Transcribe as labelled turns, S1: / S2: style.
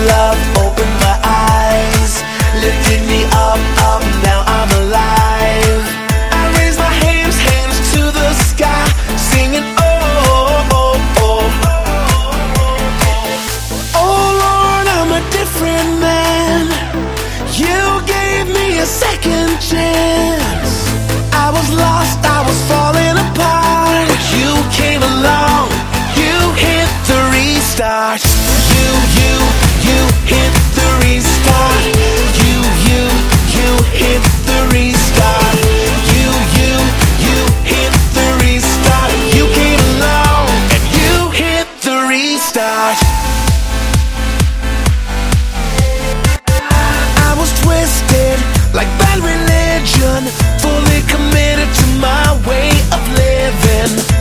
S1: love opened my eyes, lifted me up, up, now I'm alive. I raise my hands to the sky, singing oh, oh, oh. Oh Lord, I'm a different man. You gave me a second chance. I was lost, I was falling apart, but you came along, you hit the restart. You hit the restart. You hit the restart. You hit the restart. You came along and you hit the restart. I was twisted like bad religion, fully committed to my way of living.